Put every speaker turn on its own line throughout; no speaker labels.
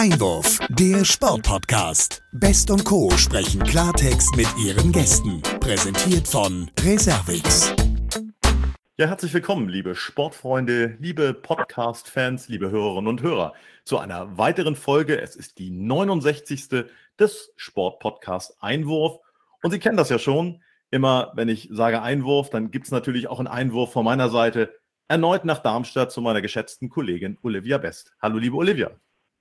Einwurf, der Sportpodcast. Best und Co. sprechen Klartext mit ihren Gästen. Präsentiert von Reservix.
Ja, herzlich willkommen, liebe Sportfreunde, liebe Podcast-Fans, liebe Hörerinnen und Hörer, zu einer weiteren Folge. Es ist die 69. des Sportpodcast Einwurf. Und Sie kennen das ja schon. Immer, wenn ich sage Einwurf, dann gibt es natürlich auch einen Einwurf von meiner Seite erneut nach Darmstadt zu meiner geschätzten Kollegin Olivia Best. Hallo, liebe Olivia.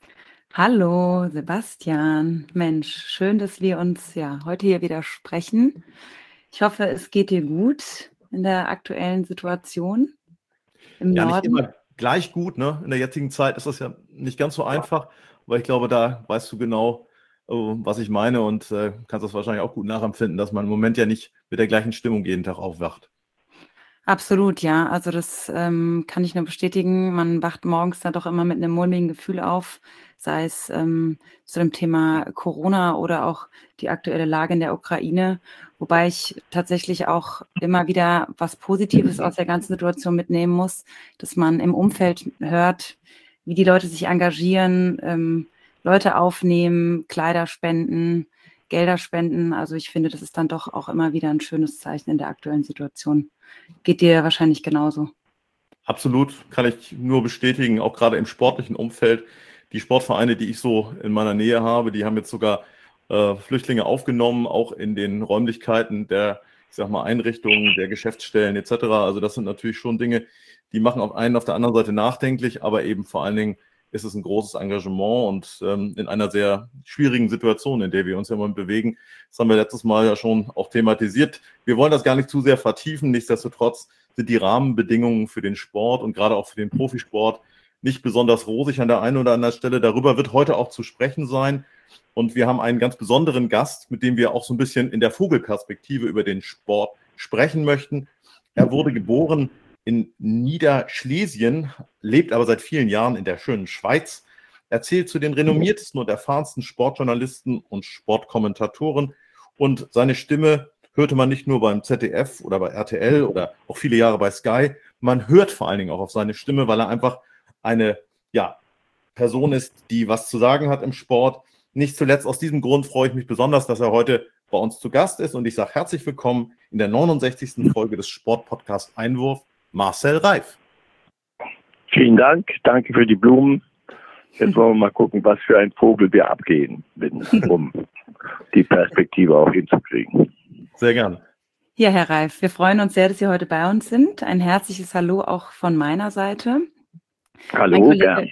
Hallo, Sebastian. Mensch, schön, dass wir uns heute hier wieder sprechen. Ich hoffe, es geht dir gut in der aktuellen Situation im
Ja, nicht
Norden.
immer gleich gut, ne? In der jetzigen Zeit ist das ja nicht ganz so einfach, aber ich glaube, da weißt du genau, was ich meine und kannst das wahrscheinlich auch gut nachempfinden, dass man im Moment ja nicht mit der gleichen Stimmung jeden Tag aufwacht.
Absolut, ja. Also das kann ich nur bestätigen. Man wacht morgens dann doch immer mit einem mulmigen Gefühl auf, sei es zu dem Thema Corona oder auch die aktuelle Lage in der Ukraine. Wobei ich tatsächlich auch immer wieder was Positives aus der ganzen Situation mitnehmen muss, dass man im Umfeld hört, wie die Leute sich engagieren, Leute aufnehmen, Kleider spenden, Gelder spenden. Also ich finde, das ist dann doch auch immer wieder ein schönes Zeichen in der aktuellen Situation. Geht dir wahrscheinlich genauso.
Absolut, kann ich nur bestätigen, auch gerade im sportlichen Umfeld. Die Sportvereine, die ich so in meiner Nähe habe, die haben jetzt sogar Flüchtlinge aufgenommen, auch in den Räumlichkeiten der, ich sag mal, Einrichtungen, der Geschäftsstellen etc. Also das sind natürlich schon Dinge, die machen auf einen auf der anderen Seite nachdenklich, aber eben vor allen Dingen ist es ein großes Engagement und in einer sehr schwierigen Situation, in der wir uns ja im Moment bewegen. Das haben wir letztes Mal ja schon auch thematisiert. Wir wollen das gar nicht zu sehr vertiefen. Nichtsdestotrotz sind die Rahmenbedingungen für den Sport und gerade auch für den Profisport nicht besonders rosig an der einen oder anderen Stelle. Darüber wird heute auch zu sprechen sein. Und wir haben einen ganz besonderen Gast, mit dem wir auch so ein bisschen in der Vogelperspektive über den Sport sprechen möchten. Er wurde geboren in Niederschlesien, lebt aber seit vielen Jahren in der schönen Schweiz. Er zählt zu den renommiertesten und erfahrensten Sportjournalisten und Sportkommentatoren. Und seine Stimme hörte man nicht nur beim ZDF oder bei RTL oder auch viele Jahre bei Sky. Man hört vor allen Dingen auch auf seine Stimme, weil er einfach eine Person ist, die was zu sagen hat im Sport. Nicht zuletzt aus diesem Grund freue ich mich besonders, dass er heute bei uns zu Gast ist. Und ich sage herzlich willkommen in der 69. Folge des Sportpodcast Einwurf, Marcel Reif.
Vielen Dank, danke für die Blumen. Jetzt wollen wir mal gucken, was für ein Vogel wir abgehen, um die Perspektive auch hinzukriegen.
Sehr gerne.
Ja, Herr Reif, wir freuen uns sehr, dass Sie heute bei uns sind. Ein herzliches Hallo auch von meiner Seite.
Hallo, gern.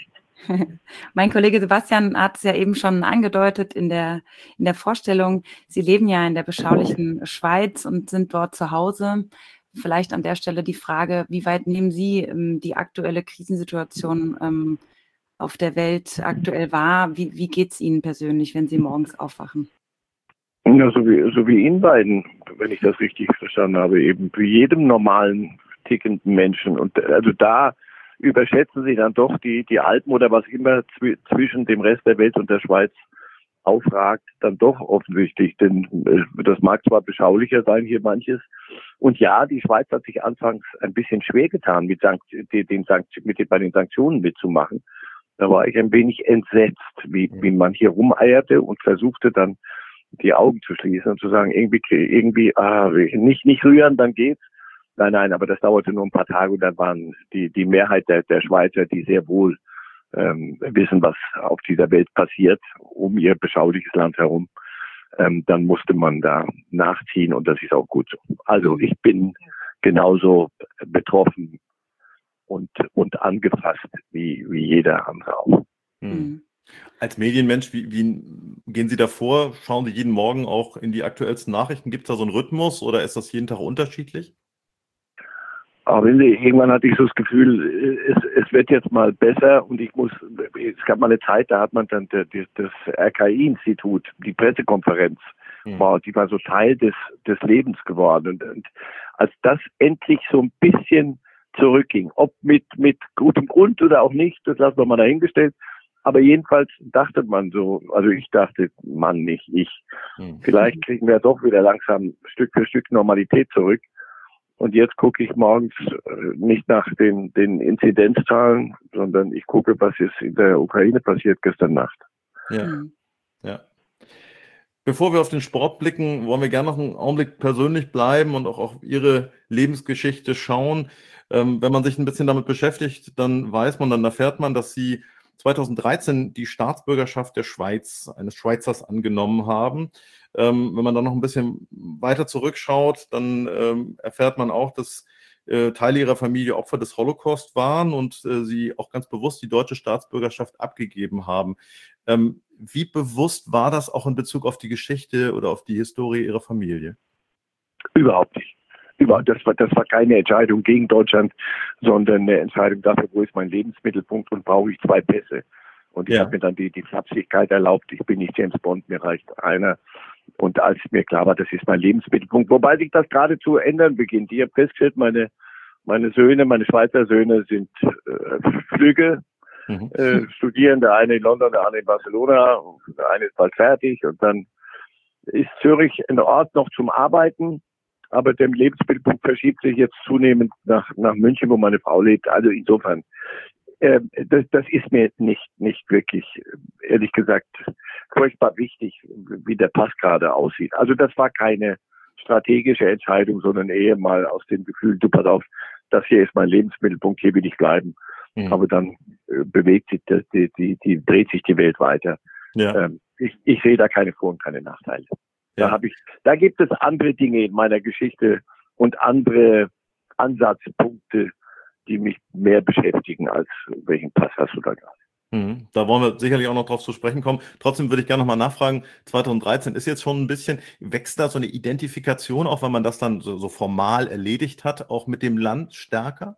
Mein Kollege Sebastian hat es ja eben schon angedeutet in der Vorstellung. Sie leben ja in der beschaulichen Schweiz und sind dort zu Hause. Vielleicht an der Stelle die Frage, wie weit nehmen Sie die aktuelle Krisensituation auf der Welt aktuell wahr? Wie geht es Ihnen persönlich, wenn Sie morgens aufwachen?
Ja, so wie Ihnen beiden, wenn ich das richtig verstanden habe, eben wie jedem normalen, tickenden Menschen. Und also da überschätzen Sie dann doch die Alpen oder was immer zwischen dem Rest der Welt und der Schweiz aufragt, dann doch offensichtlich. Denn das mag zwar beschaulicher sein hier manches. Und ja, die Schweiz hat sich anfangs ein bisschen schwer getan, bei den Sanktionen mitzumachen. Da war ich ein wenig entsetzt, wie man hier rumeierte und versuchte dann die Augen zu schließen und zu sagen, nicht rühren, dann geht's. Nein, aber das dauerte nur ein paar Tage und dann waren die Mehrheit der Schweizer, die sehr wohl wissen, was auf dieser Welt passiert, um ihr beschauliches Land herum, dann musste man da nachziehen und das ist auch gut so. Also ich bin genauso betroffen und angefasst wie jeder andere auch.
Mhm. Als Medienmensch, wie gehen Sie da vor? Schauen Sie jeden Morgen auch in die aktuellsten Nachrichten? Gibt es da so einen Rhythmus oder ist das jeden Tag unterschiedlich?
Aber irgendwann hatte ich so das Gefühl, es wird jetzt mal besser und es gab mal eine Zeit, da hat man dann das RKI-Institut, die Pressekonferenz, die war so Teil des Lebens geworden. Und als das endlich so ein bisschen zurückging, ob mit gutem Grund oder auch nicht, das lassen wir mal dahingestellt, aber jedenfalls dachte man so, also ich dachte, Mann, nicht ich. Vielleicht kriegen wir doch wieder langsam Stück für Stück Normalität zurück. Und jetzt gucke ich morgens nicht nach den Inzidenzzahlen, sondern ich gucke, was ist in der Ukraine passiert gestern Nacht.
Ja, ja. Bevor wir auf den Sport blicken, wollen wir gerne noch einen Augenblick persönlich bleiben und auch auf Ihre Lebensgeschichte schauen. Wenn man sich ein bisschen damit beschäftigt, dann erfährt man, dass Sie 2013 die Staatsbürgerschaft der Schweiz, eines Schweizers, angenommen haben. Wenn man dann noch ein bisschen weiter zurückschaut, dann erfährt man auch, dass Teile ihrer Familie Opfer des Holocaust waren und sie auch ganz bewusst die deutsche Staatsbürgerschaft abgegeben haben. Wie bewusst war das auch in Bezug auf die Geschichte oder auf die Historie Ihrer Familie?
Überhaupt nicht. Das war keine Entscheidung gegen Deutschland, sondern eine Entscheidung dafür, wo ist mein Lebensmittelpunkt und brauche ich 2 Pässe. Und ich habe mir dann die Flapsigkeit erlaubt, ich bin nicht James Bond, mir reicht einer. Und als mir klar war, das ist mein Lebensmittelpunkt, wobei sich das gerade zu ändern beginnt. Ich habe festgestellt, meine Schweizer Söhne sind Flügge, studieren, der eine in London, der andere in Barcelona, der eine ist bald fertig und dann ist Zürich ein Ort noch zum Arbeiten, aber der Lebensmittelpunkt verschiebt sich jetzt zunehmend nach München, wo meine Frau lebt. Also insofern, das ist mir nicht wirklich, ehrlich gesagt, furchtbar wichtig, wie der Pass gerade aussieht. Also das war keine strategische Entscheidung, sondern eher mal aus dem Gefühl, du pass auf, das hier ist mein Lebensmittelpunkt, hier will ich bleiben. Aber dann bewegt sich dreht sich die Welt weiter. Ja. Ich sehe da keine Vor- und keine Nachteile. Ja. Da gibt es andere Dinge in meiner Geschichte und andere Ansatzpunkte, die mich mehr beschäftigen, als welchen Pass hast du da gerade.
Da wollen wir sicherlich auch noch drauf zu sprechen kommen. Trotzdem würde ich gerne noch mal nachfragen, 2013 ist jetzt schon ein bisschen, wächst da so eine Identifikation, auch wenn man das dann so formal erledigt hat, auch mit dem Land stärker?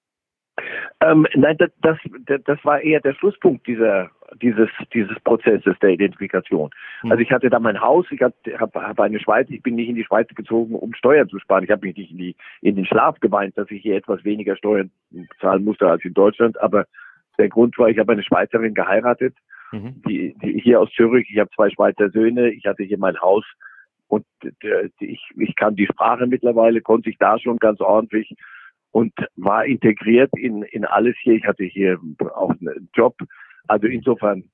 Nein, das war eher der Schlusspunkt dieses Prozesses der Identifikation. Also ich hatte da mein Haus, ich habe eine Schweiz, ich bin nicht in die Schweiz gezogen, um Steuern zu sparen. Ich habe mich nicht in den Schlaf geweint, dass ich hier etwas weniger Steuern zahlen musste als in Deutschland. Aber der Grund war, ich habe eine Schweizerin geheiratet, die hier aus Zürich. Ich habe 2 Schweizer Söhne, ich hatte hier mein Haus und ich kann die Sprache mittlerweile, konnte ich da schon ganz ordentlich. Und war integriert in alles hier. Ich hatte hier auch einen Job. Also insofern,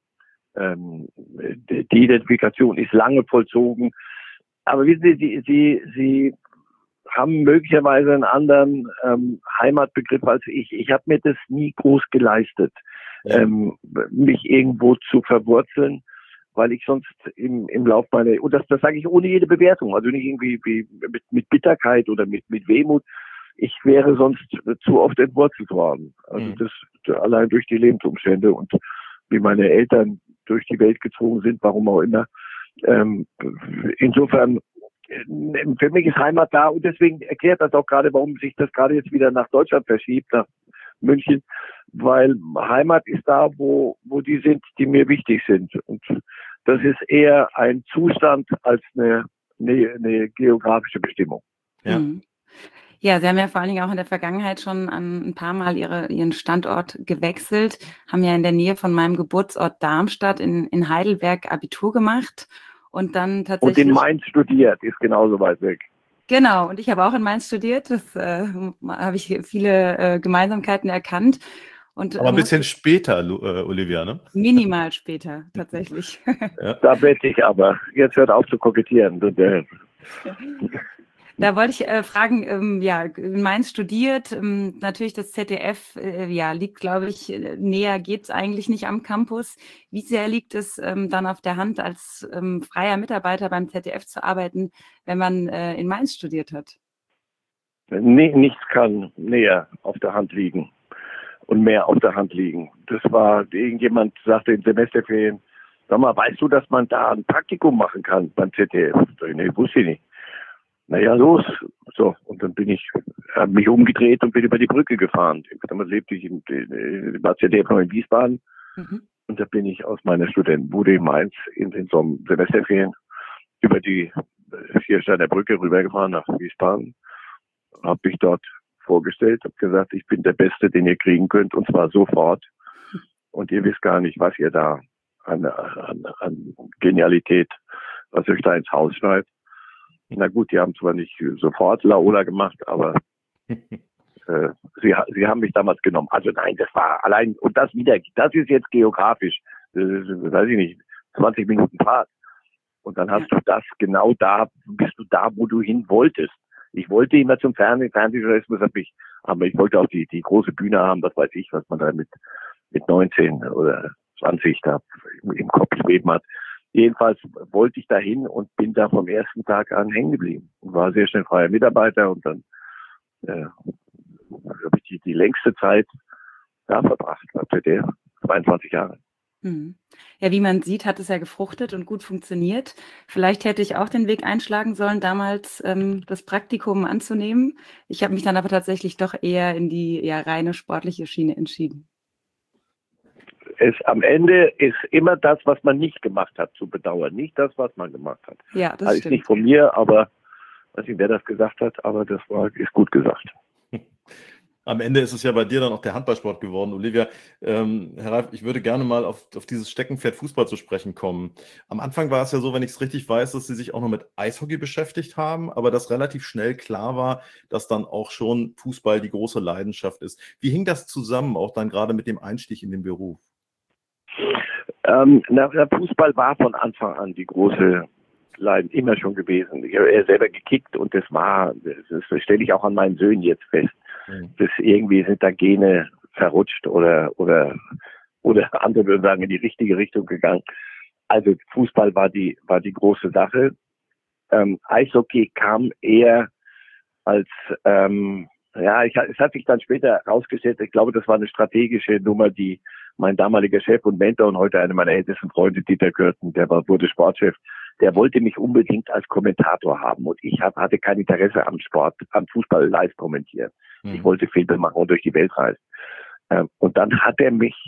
die Identifikation ist lange vollzogen. Aber wissen Sie, Sie haben möglicherweise einen anderen Heimatbegriff als ich. Ich habe mir das nie groß geleistet, mich irgendwo zu verwurzeln, weil ich sonst im Lauf meiner, und das sage ich ohne jede Bewertung, also nicht irgendwie wie mit Bitterkeit oder mit Wehmut. Ich wäre sonst zu oft entwurzelt worden. Also das allein durch die Lebensumstände und wie meine Eltern durch die Welt gezogen sind, warum auch immer. Insofern, für mich ist Heimat da und deswegen erklärt das auch gerade, warum sich das gerade jetzt wieder nach Deutschland verschiebt, nach München, weil Heimat ist da, wo die sind, die mir wichtig sind. Und das ist eher ein Zustand als eine geografische Bestimmung.
Ja. Ja, Sie haben ja vor allen Dingen auch in der Vergangenheit schon ein paar Mal Ihren Standort gewechselt, haben ja in der Nähe von meinem Geburtsort Darmstadt in Heidelberg Abitur gemacht und dann tatsächlich...
Und in Mainz studiert, ist genauso weit weg.
Genau, und ich habe auch in Mainz studiert, das habe ich viele Gemeinsamkeiten erkannt. Und,
aber ein bisschen später, Olivia, ne?
Minimal später, tatsächlich.
Ja. Da wette ich aber. Jetzt hört auf zu kokettieren.
Da wollte ich fragen, in Mainz studiert, natürlich das ZDF, liegt, glaube ich, näher geht's eigentlich nicht am Campus. Wie sehr liegt es dann auf der Hand, als freier Mitarbeiter beim ZDF zu arbeiten, wenn man in Mainz studiert hat?
Nichts kann näher auf der Hand liegen und mehr auf der Hand liegen. Das war, irgendjemand sagte in Semesterferien, sag mal, weißt du, dass man da ein Praktikum machen kann beim ZDF? Nee, wusste ich nicht. Naja, los. So, und dann habe mich umgedreht und bin über die Brücke gefahren. Damals lebte ich war ZDF noch in Wiesbaden. Und da bin ich aus meiner Studentenbude in Mainz in so einem Semesterferien über die Viersteiner Brücke rübergefahren nach Wiesbaden. Habe mich dort vorgestellt, habe gesagt, ich bin der Beste, den ihr kriegen könnt, und zwar sofort. Und ihr wisst gar nicht, was ihr da an Genialität, was euch da ins Haus schreibt. Na gut, die haben zwar nicht sofort Laola gemacht, aber sie haben mich damals genommen. Also nein, das war allein, und das ist jetzt geografisch, weiß ich nicht, 20 Minuten Fahrt. Und dann hast du das genau da, bist du da, wo du hin wolltest. Ich wollte immer zum Fernsehjournalismus, aber ich wollte auch die große Bühne haben, was weiß ich, was man da mit 19 oder 20 da im Kopf schweben hat. Jedenfalls wollte ich dahin und bin da vom ersten Tag an hängen geblieben und war sehr schnell freier Mitarbeiter und dann habe ich die längste Zeit da verbracht, bei ZDF, 22 Jahre.
Ja, wie man sieht, hat es ja gefruchtet und gut funktioniert. Vielleicht hätte ich auch den Weg einschlagen sollen, damals das Praktikum anzunehmen. Ich habe mich dann aber tatsächlich doch eher in die reine sportliche Schiene entschieden.
Am Ende ist immer das, was man nicht gemacht hat, zu bedauern. Nicht das, was man gemacht hat.
Ja, das
ist
stimmt.
Nicht von mir, aber ich weiß nicht, wer das gesagt hat, aber ist gut gesagt.
Am Ende ist es ja bei dir dann auch der Handballsport geworden. Olivia, Herr Reif, ich würde gerne mal auf dieses Steckenpferd Fußball zu sprechen kommen. Am Anfang war es ja so, wenn ich es richtig weiß, dass Sie sich auch noch mit Eishockey beschäftigt haben, aber dass relativ schnell klar war, dass dann auch schon Fußball die große Leidenschaft ist. Wie hing das zusammen, auch dann gerade mit dem Einstieg in den Beruf?
Der Fußball war von Anfang an die große Leidenschaft immer schon gewesen. Ich habe selber gekickt und das stelle ich auch an meinen Söhnen jetzt fest. Das irgendwie sind da Gene verrutscht oder andere würden sagen, in die richtige Richtung gegangen. Also Fußball war die große Sache. Eishockey kam eher als, es hat sich dann später herausgestellt, ich glaube, das war eine strategische Nummer, die mein damaliger Chef und Mentor und heute einer meiner ältesten Freunde, Dieter Kürten, wurde Sportchef, der wollte mich unbedingt als Kommentator haben und ich hatte kein Interesse am Sport, am Fußball live kommentieren. Ich wollte Filme machen und durch die Welt reisen. Und dann hat er mich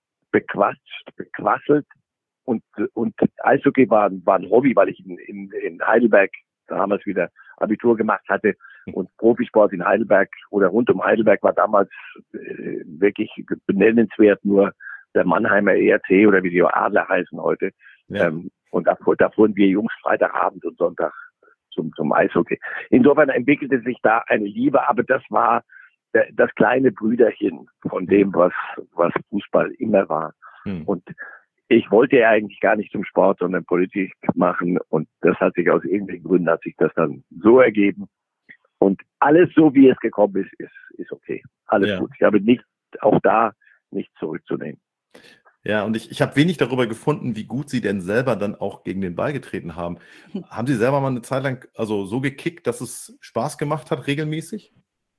bequasselt und Eishockey war ein Hobby, weil ich in Heidelberg damals wieder Abitur gemacht hatte und Profisport in Heidelberg oder rund um Heidelberg war damals wirklich benennenswert nur der Mannheimer ERC oder wie die Adler heißen heute. Ja. Und da fuhren wir Jungs Freitagabend und Sonntag zum Eishockey. Insofern entwickelte sich da eine Liebe, aber das war das kleine Brüderchen von dem, was Fußball immer war. Und ich wollte ja eigentlich gar nicht zum Sport, sondern Politik machen und das hat sich aus irgendwelchen Gründen hat sich das dann so ergeben. Und alles so, wie es gekommen ist okay. Alles gut. Ich habe nichts zurückzunehmen.
Ja, und ich habe wenig darüber gefunden, wie gut Sie denn selber dann auch gegen den Ball getreten haben. Haben Sie selber mal eine Zeit lang so gekickt, dass es Spaß gemacht hat, regelmäßig?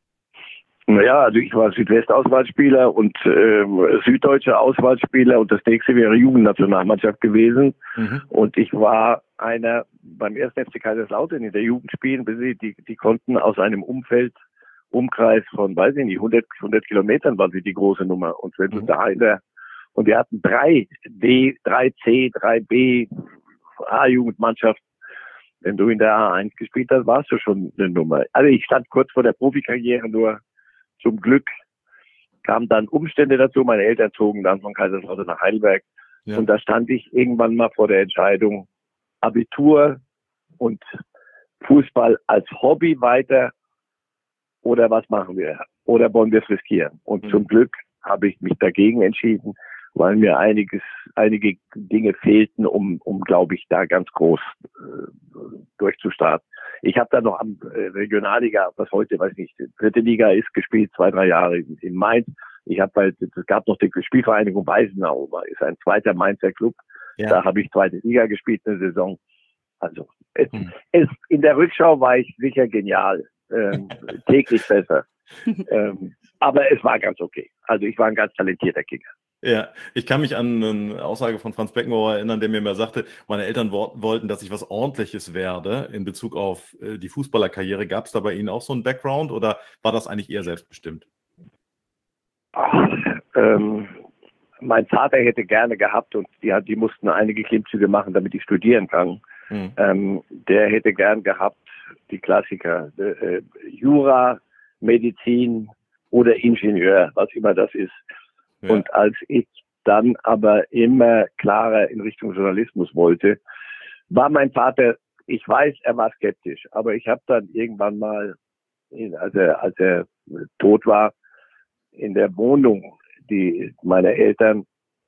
Naja, also ich war Südwest-Auswahlspieler und süddeutscher Auswahlspieler und das nächste wäre Jugendnationalmannschaft gewesen. Und ich war einer beim 1. FC Kaiserslautern in der Jugend spielen, die konnten aus einem Umkreis von, weiß ich nicht, 100 Kilometern waren sie die große Nummer. Und wenn du und wir hatten 3D, 3C, 3B A-Jugendmannschaft. Wenn du in der A1 gespielt hast, warst du schon eine Nummer. Also ich stand kurz vor der Profikarriere, nur zum Glück kamen dann Umstände dazu. Meine Eltern zogen dann von Kaiserslautern nach Heidelberg. Ja. Und da stand ich irgendwann mal vor der Entscheidung, Abitur und Fußball als Hobby weiter oder was machen wir? Oder wollen wir es riskieren? Und zum Glück habe ich mich dagegen entschieden, weil mir einige Dinge fehlten, um glaube ich, da ganz groß durchzustarten. Ich habe dann noch am Regionalliga, was heute, weiß nicht, dritte Liga ist, gespielt, 2-3 Jahre in Mainz. Es gab noch die Spielvereinigung Weisenau, ist ein zweiter Mainzer Club. Ja. Da habe ich zweite Liga gespielt, eine Saison. Also in der Rückschau war ich sicher genial, täglich besser. Aber es war ganz okay. Also ich war ein ganz talentierter Kicker.
Ja, ich kann mich an eine Aussage von Franz Beckenbauer erinnern, der mir mal sagte, meine Eltern wollten, dass ich was Ordentliches werde in Bezug auf die Fußballerkarriere. Gab es da bei Ihnen auch so einen Background oder war das eigentlich eher selbstbestimmt?
Mein Vater hätte gerne gehabt und die mussten einige Klimmzüge machen, damit ich studieren kann. Der hätte gern gehabt, die Klassiker, Jura, Medizin oder Ingenieur, was immer das ist. Ja. Und als ich dann aber immer klarer in Richtung Journalismus wollte, war mein Vater, ich weiß, er war skeptisch, aber ich habe dann irgendwann mal, als er tot war, in der Wohnung meiner Eltern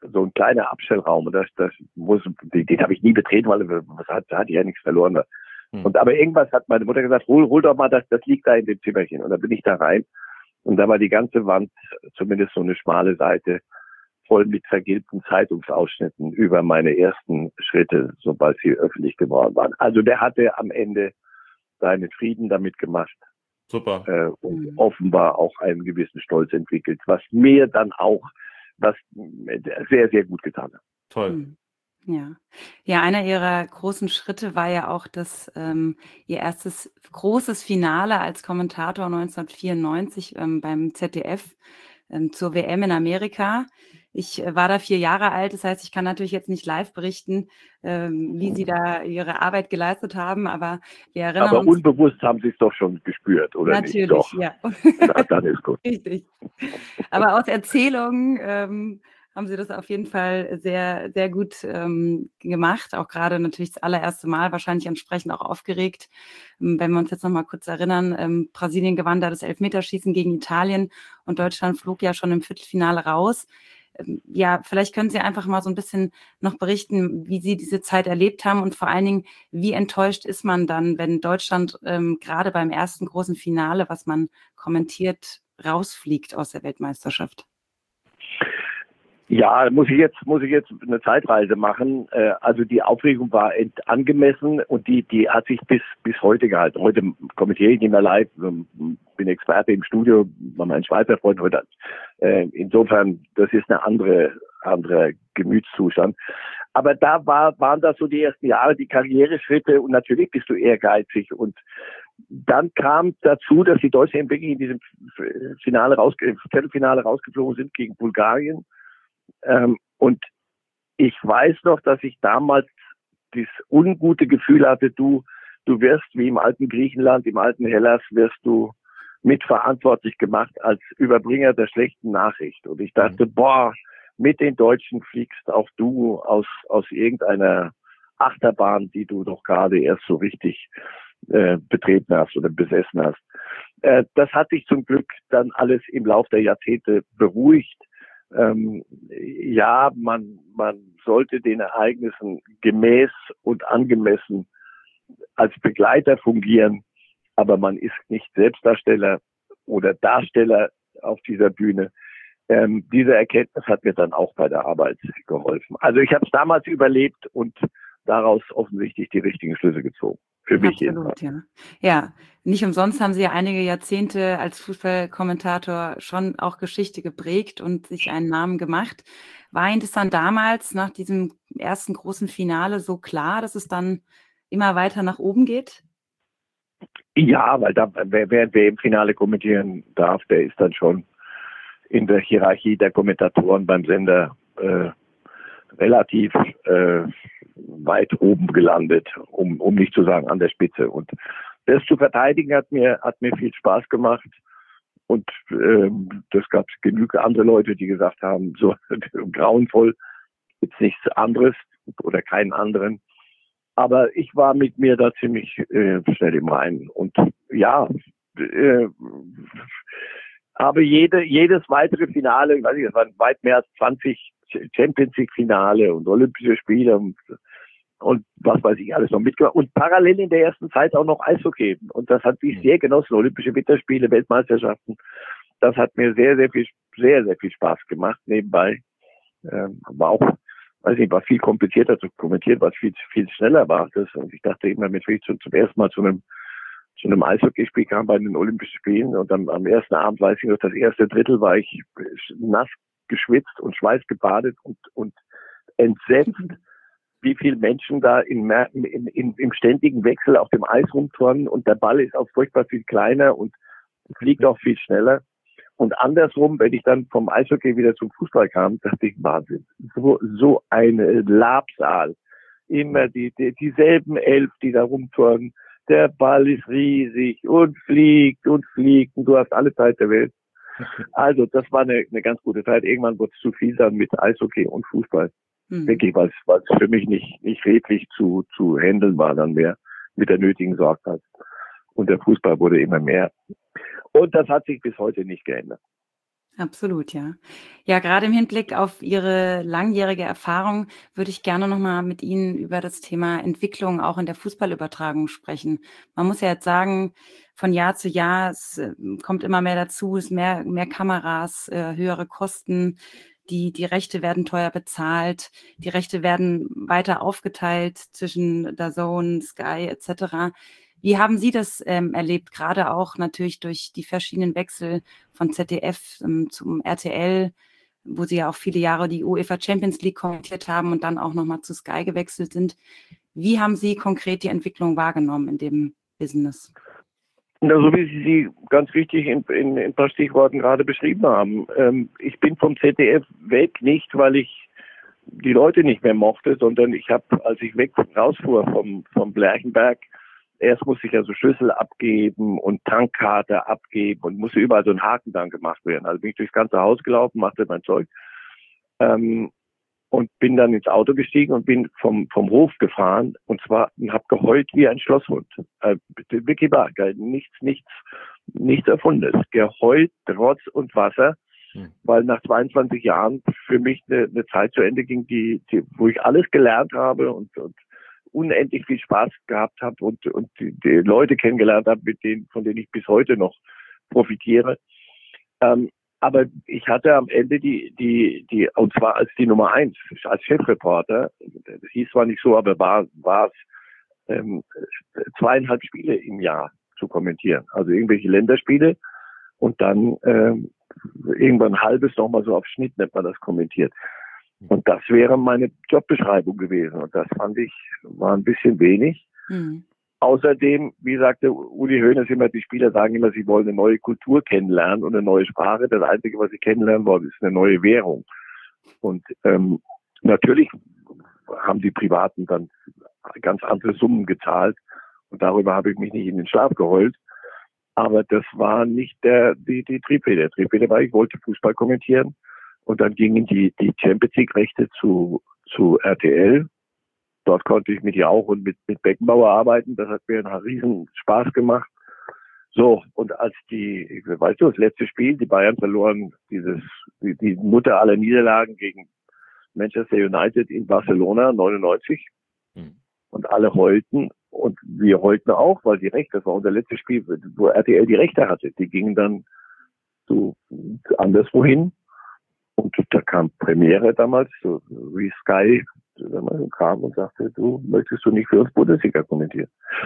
so ein kleiner Abstellraum. Und den habe ich nie betreten, weil da hatte ich ja nichts verloren. Und aber irgendwas hat meine Mutter gesagt, hol doch mal, das liegt da in dem Zimmerchen. Und da bin ich da rein. Und da war die ganze Wand, zumindest so eine schmale Seite, voll mit vergilbten Zeitungsausschnitten über meine ersten Schritte, sobald sie öffentlich geworden waren. Also der hatte am Ende seinen Frieden damit gemacht.
Super.
Und offenbar auch einen gewissen Stolz entwickelt, was mir dann auch sehr, sehr gut getan hat.
Toll.
Ja. Ja, einer Ihrer großen Schritte war ja auch das Ihr erstes großes Finale als Kommentator 1994 beim ZDF zur WM in Amerika. Ich war da 4 Jahre alt, das heißt, ich kann natürlich jetzt nicht live berichten, wie Sie da Ihre Arbeit geleistet haben, aber wir erinnern
aber
uns...
unbewusst haben Sie es doch schon gespürt, oder
natürlich,
nicht? Doch.
Ja.
Na, dann ist gut.
Richtig. Aber aus Erzählungen haben Sie das auf jeden Fall sehr, sehr gut gemacht. Auch gerade natürlich das allererste Mal, wahrscheinlich entsprechend auch aufgeregt. Wenn wir uns jetzt noch mal kurz erinnern, Brasilien gewann da das Elfmeterschießen gegen Italien und Deutschland flog ja schon im Viertelfinale raus. Ja, vielleicht können Sie einfach mal so ein bisschen noch berichten, wie Sie diese Zeit erlebt haben und vor allen Dingen, wie enttäuscht ist man dann, wenn Deutschland gerade beim ersten großen Finale, was man kommentiert, rausfliegt aus der Weltmeisterschaft?
Ja, muss ich jetzt eine Zeitreise machen. Also die Aufregung war angemessen und die hat sich bis heute gehalten. Heute kommentiere ich nicht mehr live, bin Experte im Studio, war mein Schweizer Freund heute. Insofern, das ist eine andere Gemütszustand. Aber da waren das so die ersten Jahre, die Karriereschritte und natürlich bist du ehrgeizig und dann kam dazu, dass die Deutschen wirklich in diesem Viertelfinale rausgeflogen sind gegen Bulgarien. Und ich weiß noch, dass ich damals dieses ungute Gefühl hatte, du wirst wie im alten Griechenland, im alten Hellas, wirst du mitverantwortlich gemacht als Überbringer der schlechten Nachricht. Und ich dachte, mit den Deutschen fliegst auch du aus irgendeiner Achterbahn, die du doch gerade erst so richtig betreten hast oder besessen hast. Das hat sich zum Glück dann alles im Lauf der Jahrzehnte beruhigt. Ja, man sollte den Ereignissen gemäß und angemessen als Begleiter fungieren, aber man ist nicht Selbstdarsteller oder Darsteller auf dieser Bühne. Diese Erkenntnis hat mir dann auch bei der Arbeit geholfen. Also ich habe es damals überlebt und daraus offensichtlich die richtigen Schlüsse gezogen. Für mich
jedenfalls. Ja. Ja, nicht umsonst haben Sie ja einige Jahrzehnte als Fußballkommentator schon auch Geschichte geprägt und sich einen Namen gemacht. War Ihnen das dann damals nach diesem ersten großen Finale so klar, dass es dann immer weiter nach oben geht?
Ja, weil wer im Finale kommentieren darf, der ist dann schon in der Hierarchie der Kommentatoren beim Sender relativ weit oben gelandet, um nicht zu sagen an der Spitze. Und das zu verteidigen hat mir viel Spaß gemacht. Und das gab es genügend andere Leute, die gesagt haben, so grauenvoll, gibt's nichts anderes oder keinen anderen. Aber ich war mit mir da ziemlich schnell im Reinen. Und ja, habe jedes weitere Finale, ich weiß nicht, es waren weit mehr als 20 Champions League Finale und Olympische Spiele und was weiß ich alles noch mitgemacht. Und parallel in der ersten Zeit auch noch Eishockey. Und das hat mich sehr genossen. Olympische Winterspiele, Weltmeisterschaften. Das hat mir sehr, sehr viel Spaß gemacht nebenbei. War auch, weiß nicht, war viel komplizierter zu kommentieren, was viel schneller war. Und ich dachte immer, wenn ich zum ersten Mal zu einem Eishockeyspiel kam bei den Olympischen Spielen und dann am ersten Abend, weiß ich noch, das erste Drittel war ich nass geschwitzt und schweißgebadet und entsetzt, wie viele Menschen da im ständigen Wechsel auf dem Eis rumturnen und der Ball ist auch furchtbar viel kleiner und fliegt auch viel schneller. Und andersrum, wenn ich dann vom Eishockey wieder zum Fußball kam, dachte ich, Wahnsinn. So eine Labsal. Immer dieselben 11, die da rumturnen. Der Ball ist riesig und fliegt und du hast alle Zeit der Welt. Also das war eine ganz gute Zeit. Irgendwann wurde es zu viel dann mit Eishockey und Fußball. Wirklich, weil es für mich nicht redlich zu handeln war dann mehr mit der nötigen Sorgfalt. Und der Fußball wurde immer mehr. Und das hat sich bis heute nicht geändert.
Absolut, ja. Ja, gerade im Hinblick auf Ihre langjährige Erfahrung würde ich gerne noch mal mit Ihnen über das Thema Entwicklung auch in der Fußballübertragung sprechen. Man muss ja jetzt sagen, von Jahr zu Jahr, es kommt immer mehr dazu, es mehr Kameras, höhere Kosten, die Rechte werden teuer bezahlt, die Rechte werden weiter aufgeteilt zwischen DAZN, Sky et cetera. Wie haben Sie das erlebt, gerade auch natürlich durch die verschiedenen Wechsel von ZDF zum RTL, wo Sie ja auch viele Jahre die UEFA Champions League kommentiert haben und dann auch nochmal zu Sky gewechselt sind. Wie haben Sie konkret die Entwicklung wahrgenommen in dem Business?
Na, so wie Sie ganz richtig in ein paar Stichworten gerade beschrieben haben. Ich bin vom ZDF weg, nicht weil ich die Leute nicht mehr mochte, sondern ich habe, als ich rausfuhr vom Lerchenberg, erst musste ich also Schlüssel abgeben und Tankkarte abgeben und musste überall so ein Haken dann gemacht werden. Also bin ich durchs ganze Haus gelaufen, machte mein Zeug und bin dann ins Auto gestiegen und bin vom Hof gefahren und zwar habe geheult wie ein Schlosshund. Wirklich wahr, nichts Erfundenes. Geheult, Rotz und Wasser, weil nach 22 Jahren für mich eine Zeit zu Ende ging, wo ich alles gelernt habe und unendlich viel Spaß gehabt habe und die Leute kennengelernt habe, von denen ich bis heute noch profitiere. Aber ich hatte am Ende und zwar als die Nummer 1, als Chefreporter, das hieß zwar nicht so, aber war es 2,5 Spiele im Jahr zu kommentieren. Also irgendwelche Länderspiele und dann irgendwann ein halbes nochmal so auf Schnitt nennt man das kommentiert. Und das wäre meine Jobbeschreibung gewesen. Und das fand ich, war ein bisschen wenig. Mhm. Außerdem, wie sagte Uli Hoeneß immer, die Spieler sagen immer, sie wollen eine neue Kultur kennenlernen und eine neue Sprache. Das Einzige, was sie kennenlernen wollen, ist eine neue Währung. Und natürlich haben die Privaten dann ganz andere Summen gezahlt. Und darüber habe ich mich nicht in den Schlaf geheult. Aber das war nicht die Triebfeder. Der Triebfeder war, ich wollte Fußball kommentieren. Und dann gingen die Champions League Rechte zu RTL. Dort konnte ich mit Jauch und mit Beckenbauer arbeiten. Das hat mir einen riesen Spaß gemacht. So, und als das letzte Spiel, die Bayern verloren die Mutter aller Niederlagen gegen Manchester United in Barcelona 99. Und alle heulten. Und wir heulten auch, weil die Rechte, das war unser letztes Spiel, wo RTL die Rechte hatte. Die gingen dann anderswohin. Und da kam Premiere damals, so wie Sky kam und sagte, möchtest du nicht für uns Bundesliga kommentieren?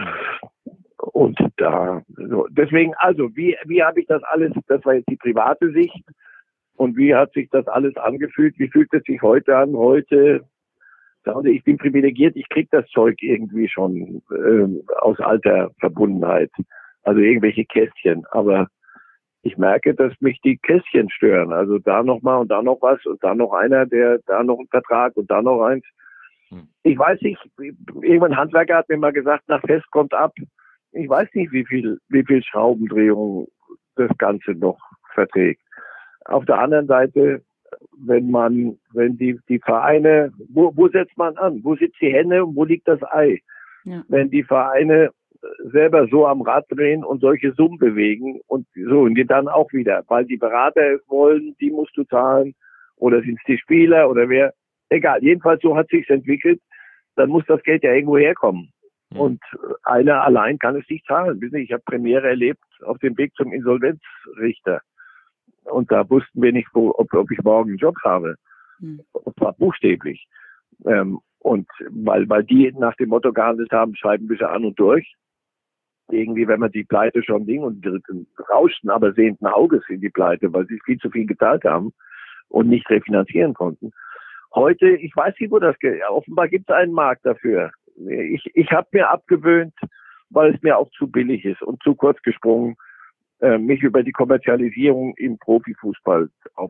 Und deswegen, also, wie habe ich das alles, das war jetzt die private Sicht, und wie hat sich das alles angefühlt? Wie fühlt es sich heute an? Heute, ich bin privilegiert, ich krieg das Zeug irgendwie schon aus alter Verbundenheit. Also irgendwelche Kästchen, aber ich merke, dass mich die Kästchen stören. Also da noch mal und da noch was und da noch einer, da noch ein Vertrag und da noch eins. Ich weiß nicht, irgendein Handwerker hat mir mal gesagt, nach Fest kommt ab. Ich weiß nicht, wie viel Schraubendrehung das Ganze noch verträgt. Auf der anderen Seite, wenn die Vereine, wo setzt man an? Wo sitzt die Henne und wo liegt das Ei? Ja. Wenn die Vereine selber so am Rad drehen und solche Summen bewegen und die dann auch wieder, weil die Berater es wollen, die musst du zahlen, oder sind es die Spieler oder wer, egal, jedenfalls so hat sich's entwickelt, dann muss das Geld ja irgendwo herkommen. Und einer allein kann es nicht zahlen. Ich habe Premiere erlebt auf dem Weg zum Insolvenzrichter. Und da wussten wir nicht, ob ich morgen einen Job habe. Und zwar buchstäblich. Und weil die nach dem Motto gehandelt haben, schreiben wir sie an und durch. Irgendwie, wenn man die Pleite schon und rauschten, aber sehenden Auges in die Pleite, weil sie viel zu viel gezahlt haben und nicht refinanzieren konnten. Heute, ich weiß nicht, wo das geht. Offenbar gibt es einen Markt dafür. Ich habe mir abgewöhnt, weil es mir auch zu billig ist und zu kurz gesprungen, mich über die Kommerzialisierung im Profifußball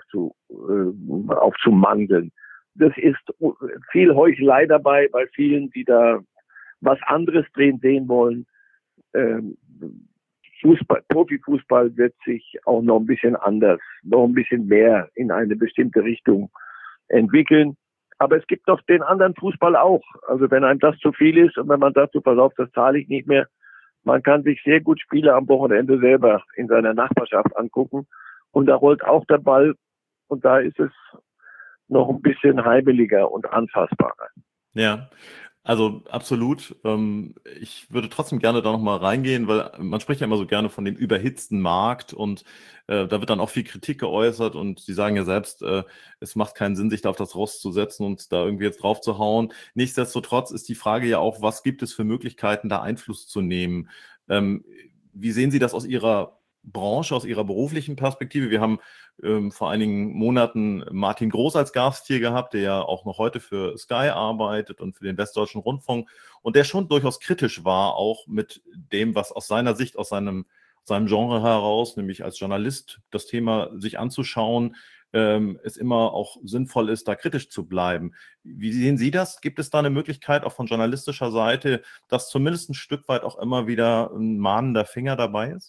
aufzumandeln. Das ist viel Heuchelei dabei bei vielen, die da was anderes sehen wollen. Profifußball wird sich auch noch ein bisschen anders, noch ein bisschen mehr in eine bestimmte Richtung entwickeln. Aber es gibt doch den anderen Fußball auch. Also wenn einem das zu viel ist und wenn man dazu pass auf, das zahle ich nicht mehr, man kann sich sehr gut Spiele am Wochenende selber in seiner Nachbarschaft angucken und da rollt auch der Ball und da ist es noch ein bisschen heimeliger und anfassbarer.
Ja, also absolut. Ich würde trotzdem gerne da nochmal reingehen, weil man spricht ja immer so gerne von dem überhitzten Markt und da wird dann auch viel Kritik geäußert und Sie sagen ja selbst, es macht keinen Sinn, sich da auf das Ross zu setzen und da irgendwie jetzt drauf zu hauen. Nichtsdestotrotz ist die Frage ja auch, was gibt es für Möglichkeiten, da Einfluss zu nehmen? Wie sehen Sie das aus Ihrer Branche, aus Ihrer beruflichen Perspektive? Wir haben vor einigen Monaten Martin Groß als Gast hier gehabt, der ja auch noch heute für Sky arbeitet und für den Westdeutschen Rundfunk und der schon durchaus kritisch war, auch mit dem, was aus seiner Sicht, aus seinem Genre heraus, nämlich als Journalist, das Thema sich anzuschauen, es immer auch sinnvoll ist, da kritisch zu bleiben. Wie sehen Sie das? Gibt es da eine Möglichkeit, auch von journalistischer Seite, dass zumindest ein Stück weit auch immer wieder ein mahnender Finger dabei ist?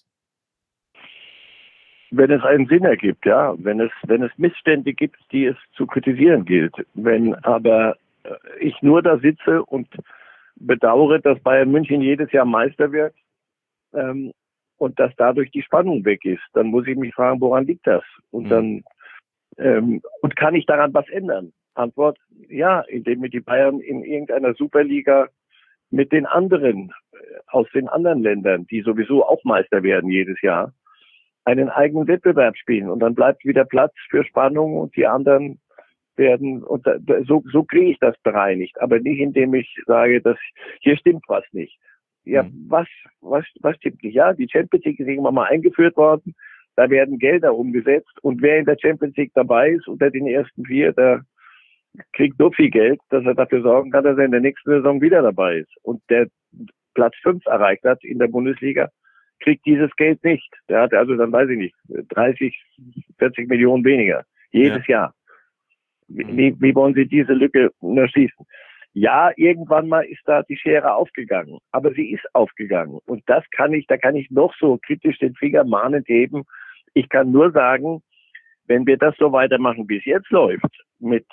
Wenn es einen Sinn ergibt, ja, wenn es Missstände gibt, die es zu kritisieren gilt. Wenn aber ich nur da sitze und bedauere, dass Bayern München jedes Jahr Meister wird und dass dadurch die Spannung weg ist, dann muss ich mich fragen, woran liegt das? Und dann und kann ich daran was ändern? Antwort: Ja, indem wir die Bayern in irgendeiner Superliga mit den anderen aus den anderen Ländern, die sowieso auch Meister werden jedes Jahr, einen eigenen Wettbewerb spielen und dann bleibt wieder Platz für Spannung und die anderen werden, und so kriege ich das bereinigt, aber nicht indem ich sage, dass hier stimmt was nicht. Ja, was stimmt nicht? Ja, die Champions League ist irgendwann mal eingeführt worden, da werden Gelder umgesetzt und wer in der Champions League dabei ist unter den ersten 4, der kriegt so viel Geld, dass er dafür sorgen kann, dass er in der nächsten Saison wieder dabei ist. Und der Platz 5 erreicht hat in der Bundesliga, kriegt dieses Geld nicht. Der hat also dann, weiß ich nicht, 30, 40 Millionen weniger. Jedes Jahr. Wie wollen Sie diese Lücke nur schließen? Ja, irgendwann mal ist da die Schere aufgegangen. Aber sie ist aufgegangen. Und da kann ich noch so kritisch den Finger mahnend heben. Ich kann nur sagen, wenn wir das so weitermachen, wie es jetzt läuft, mit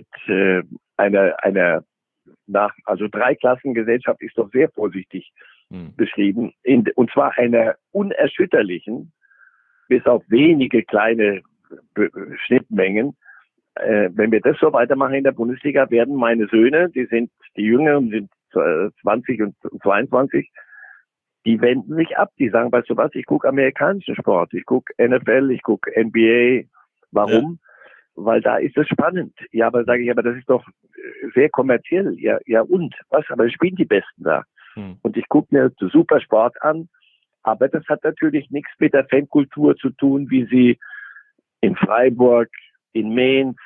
einer also Dreiklassengesellschaft ist doch sehr vorsichtig beschrieben, und zwar einer unerschütterlichen, bis auf wenige kleine Schnittmengen. Wenn wir das so weitermachen in der Bundesliga, werden meine Söhne, die Jüngeren sind 20 und 22, die wenden sich ab. Die sagen, weißt du was, ich gucke amerikanischen Sport, ich gucke NFL, ich gucke NBA. Warum? Ja. Weil da ist es spannend. Ja, aber sage ich, aber das ist doch sehr kommerziell. Ja und? Was? Aber spielen die Besten da. Und ich gucke mir super Sport an, aber das hat natürlich nichts mit der Fankultur zu tun, wie sie in Freiburg, in Mainz,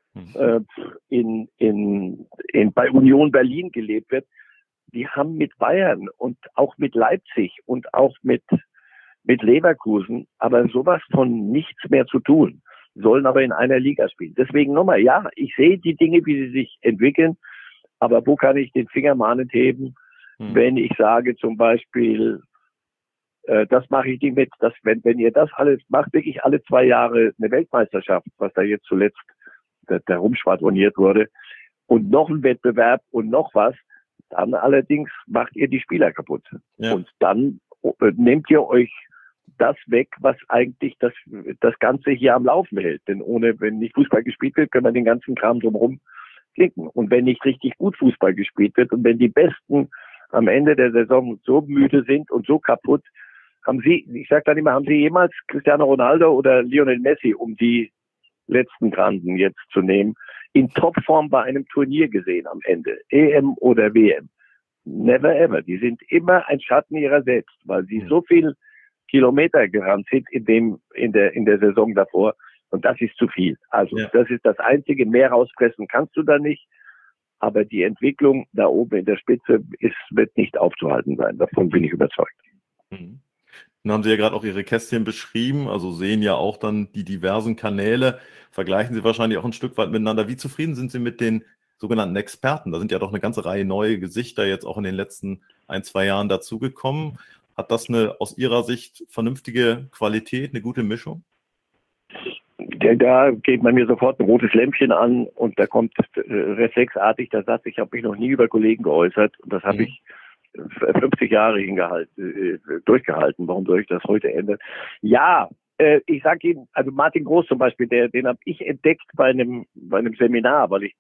bei Union Berlin gelebt wird. Die haben mit Bayern und auch mit Leipzig und auch mit Leverkusen aber sowas von nichts mehr zu tun, sollen aber in einer Liga spielen. Deswegen nochmal, ja, ich sehe die Dinge, wie sie sich entwickeln, aber wo kann ich den Finger mahnend heben, wenn ich sage zum Beispiel, das mache ich nicht mit, dass wenn ihr das alles macht, wirklich alle 2 Jahre eine Weltmeisterschaft, was da jetzt zuletzt der rumschwadroniert wurde, und noch ein Wettbewerb und noch was, dann allerdings macht ihr die Spieler kaputt. Ja. Und dann nehmt ihr euch das weg, was eigentlich das Ganze hier am Laufen hält. Denn wenn nicht Fußball gespielt wird, können wir den ganzen Kram drumherum klicken. Und wenn nicht richtig gut Fußball gespielt wird und wenn die Besten am Ende der Saison so müde sind und so kaputt, haben Sie jemals Cristiano Ronaldo oder Lionel Messi, um die letzten Granden jetzt zu nehmen, in Topform bei einem Turnier gesehen am Ende, EM oder WM? Never ever. Die sind immer ein Schatten ihrer selbst, weil sie so viel Kilometer gerannt sind in der Saison davor, und das ist zu viel. Also das ist das Einzige, mehr rauspressen kannst du da nicht. Aber die Entwicklung da oben in der Spitze wird nicht aufzuhalten sein. Davon bin ich überzeugt.
Nun haben Sie ja gerade auch Ihre Kästchen beschrieben, also sehen ja auch dann die diversen Kanäle, vergleichen Sie wahrscheinlich auch ein Stück weit miteinander. Wie zufrieden sind Sie mit den sogenannten Experten? Da sind ja doch eine ganze Reihe neue Gesichter jetzt auch in den letzten 1-2 Jahren dazugekommen. Hat das eine aus Ihrer Sicht vernünftige Qualität, eine gute Mischung?
Da geht bei mir sofort ein rotes Lämpchen an und da kommt reflexartig der Satz, ich habe mich noch nie über Kollegen geäußert, und das habe ich 50 Jahre durchgehalten. Warum soll ich das heute ändern? Ja, Ich sage Ihnen, also Martin Groß zum Beispiel, den habe ich entdeckt bei einem Seminar, weil ich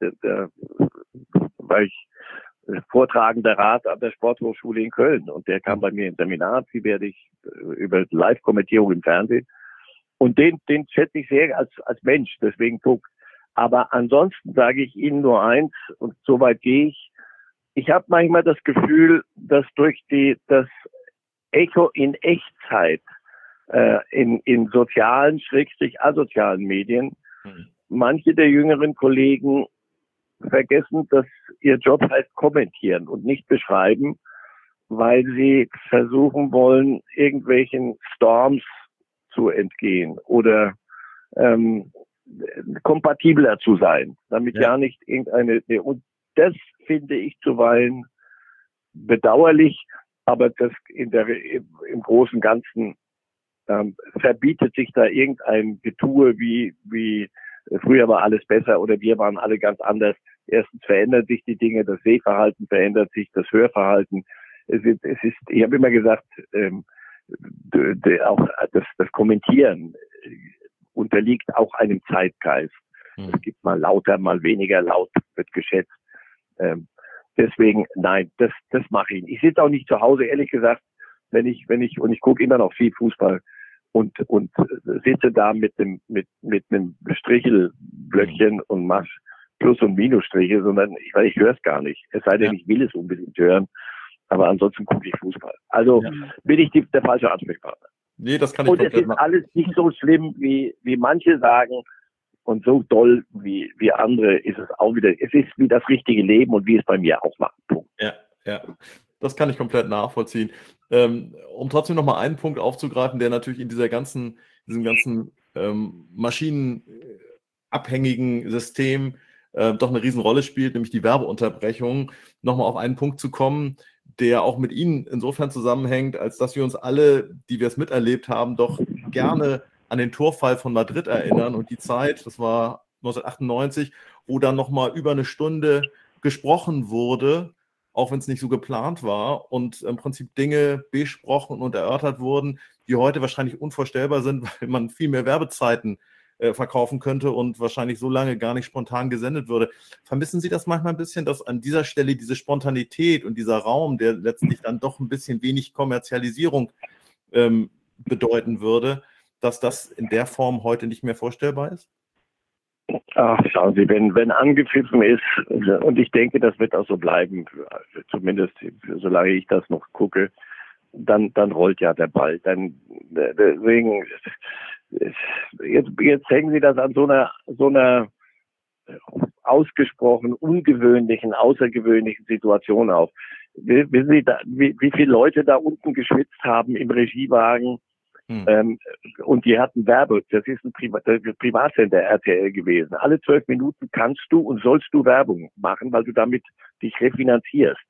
Vortragender Rat an der Sporthochschule in Köln, und der kam bei mir ins Seminar, wie werde ich über Live-Kommentierung im Fernsehen, und den schätze ich sehr als Mensch, deswegen guck. Aber ansonsten sage ich Ihnen nur eins, und so weit gehe ich. Ich habe manchmal das Gefühl, dass durch das Echo in Echtzeit in sozialen, asozialen Medien manche der jüngeren Kollegen vergessen, dass ihr Job heißt kommentieren und nicht beschreiben, weil sie versuchen wollen, irgendwelchen Storms zu entgehen oder kompatibler zu sein, damit ja nicht irgendeine, und das finde ich zuweilen bedauerlich, aber das im Großen und Ganzen verbietet sich da irgendein Getue wie früher war alles besser oder wir waren alle ganz anders. Erstens verändern sich die Dinge, das Sehverhalten verändert sich, das Hörverhalten. Ich habe immer gesagt, auch das Kommentieren unterliegt auch einem Zeitgeist. Es gibt mal lauter, mal weniger laut, wird geschätzt. Deswegen, nein, das mache ich nicht. Ich sitze auch nicht zu Hause, ehrlich gesagt, und ich gucke immer noch viel Fußball und sitze da mit einem Strichelblöckchen und mache Plus- und Minusstriche, sondern ich höre es gar nicht. Es sei denn, ich will es unbedingt hören. Aber ansonsten gucke ich Fußball. Also bin ich der falsche Ansprechpartner.
Nee, das kann ich
und es ist alles nicht so schlimm, wie manche sagen, und so doll wie andere ist es auch wieder. Es ist wie das richtige Leben und wie es bei mir auch war. Punkt.
Ja. Das kann ich komplett nachvollziehen. Um trotzdem nochmal einen Punkt aufzugreifen, der natürlich in diesem ganzen maschinenabhängigen System doch eine Riesenrolle spielt, nämlich die Werbeunterbrechung, nochmal auf einen Punkt zu kommen, der auch mit Ihnen insofern zusammenhängt, als dass wir uns alle, die wir es miterlebt haben, doch gerne an den Torfall von Madrid erinnern und die Zeit, das war 1998, wo dann nochmal über eine Stunde gesprochen wurde, auch wenn es nicht so geplant war und im Prinzip Dinge besprochen und erörtert wurden, die heute wahrscheinlich unvorstellbar sind, weil man viel mehr Werbezeiten verkaufen könnte und wahrscheinlich so lange gar nicht spontan gesendet würde. Vermissen Sie das manchmal ein bisschen, dass an dieser Stelle diese Spontanität und dieser Raum, der letztlich dann doch ein bisschen wenig Kommerzialisierung bedeuten würde, dass das in der Form heute nicht mehr vorstellbar ist?
Ach, schauen Sie, wenn angepfiffen ist, und ich denke, das wird auch so bleiben, zumindest solange ich das noch gucke, dann rollt ja der Ball. Deswegen, jetzt hängen Sie das an so einer ausgesprochen ungewöhnlichen, außergewöhnlichen Situation auf. Wissen Sie, wie viele Leute da unten geschwitzt haben im Regiewagen? Und die hatten Werbe. Das ist ein Privatsender RTL gewesen. Alle 12 Minuten kannst du und sollst du Werbung machen, weil du damit dich refinanzierst.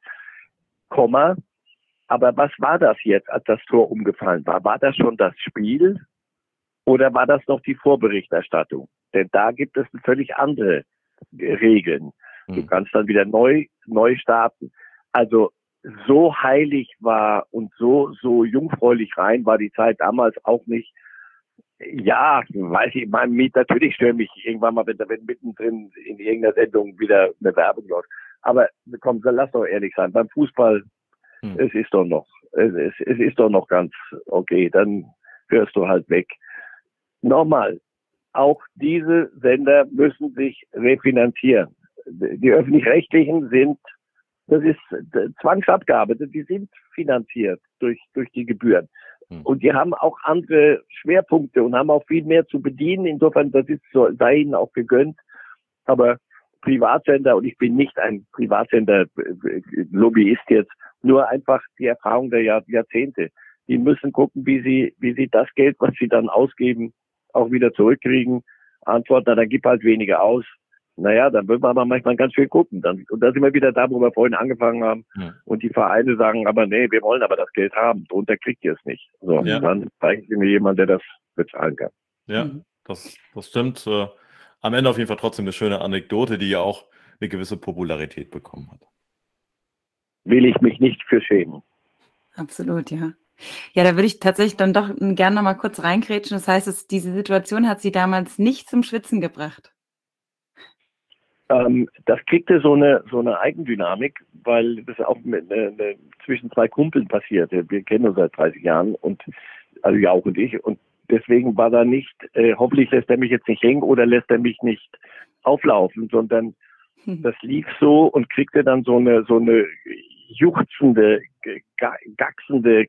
Aber was war das jetzt, als das Tor umgefallen war? War das schon das Spiel oder war das noch die Vorberichterstattung? Denn da gibt es völlig andere Regeln. Du kannst dann wieder neu starten. Also so heilig war und so jungfräulich rein war die Zeit damals auch nicht. Ja, weiß ich, natürlich stört mich irgendwann mal, wenn mittendrin in irgendeiner Sendung wieder eine Werbung läuft. Aber komm, lass doch ehrlich sein, beim Fußball, es ist doch noch ganz okay, dann hörst du halt weg. Nochmal, auch diese Sender müssen sich refinanzieren. Die Öffentlich-Rechtlichen das ist Zwangsabgabe, die sind finanziert durch die Gebühren. Und die haben auch andere Schwerpunkte und haben auch viel mehr zu bedienen. Insofern, sei ihnen auch gegönnt. Aber Privatsender, und ich bin nicht ein Privatsender-Lobbyist jetzt, nur einfach die Erfahrung der Jahrzehnte. Die müssen gucken, wie sie das Geld, was sie dann ausgeben, auch wieder zurückkriegen. Antwort, dann gib halt weniger aus. Naja, dann wird man aber manchmal ganz viel gucken. Und da sind wir wieder da, wo wir vorhin angefangen haben. Ja. Und die Vereine sagen, aber nee, wir wollen aber das Geld haben. Drunter kriegt ihr es nicht. So, Dann zeigt mir jemand, der das bezahlen kann.
Ja, das stimmt. Am Ende auf jeden Fall trotzdem eine schöne Anekdote, die ja auch eine gewisse Popularität bekommen hat.
Will ich mich nicht für schämen.
Absolut, ja. Ja, da würde ich tatsächlich dann doch gerne noch mal kurz reingrätschen. Das heißt, diese Situation hat Sie damals nicht zum Schwitzen gebracht?
Das kriegte so eine Eigendynamik, weil das auch zwischen zwei Kumpeln passiert. Wir kennen uns seit 30 Jahren also Jauch und ich, und deswegen war da nicht, hoffentlich lässt er mich jetzt nicht hängen oder lässt er mich nicht auflaufen, sondern das lief so und kriegte dann so eine juchzende, gacksende